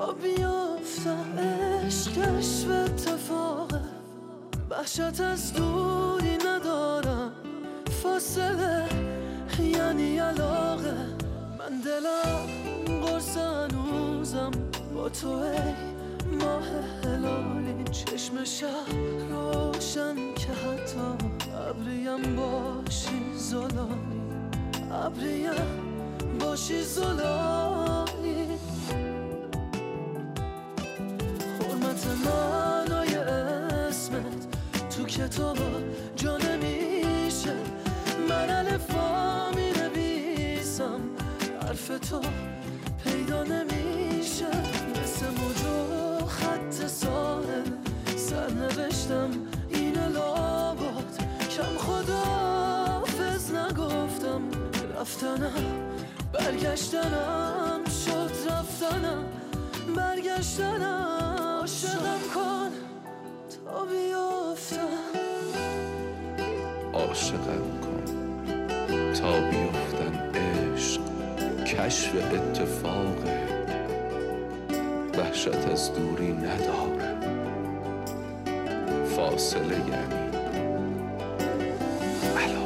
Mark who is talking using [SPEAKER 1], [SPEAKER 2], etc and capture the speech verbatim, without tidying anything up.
[SPEAKER 1] تا بیافتم. عشق کشف اتفاقه، وحشت از دوری ندارم. فاصله یعنی علاقه، من دلم قرص هنوزم با تو ای ماه هلالی. چشم شب روشن که حتی ابریم باشی زلالی، ابریم باشی زلالی. حرمت معنای اسمت تو کتابا جا نمیشه. من الفا می نویسم، حرف تو پیدا نمیشه. مثل موجو خط ساحل سر نوشتم این لابد. کم خداحافظ نگفتم، رفتنم برگشتنم شد. رفتنم برگشتنم. عاشقم کن تا بیافتم،
[SPEAKER 2] عاشقم کن تا بیفتن. عشق کشف اتفاقه، وحشت از دوری نداره. فاصله یعنی علاقه.